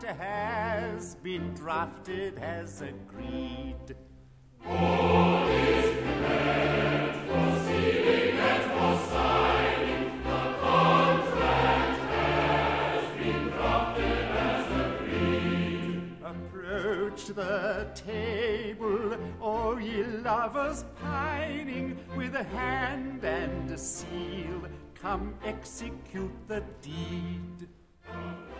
has been drafted as agreed. All is prepared for sealing and for signing. The contract has been drafted as agreed. Approach the table, O ye lovers pining, with a hand and a seal, come execute the deed.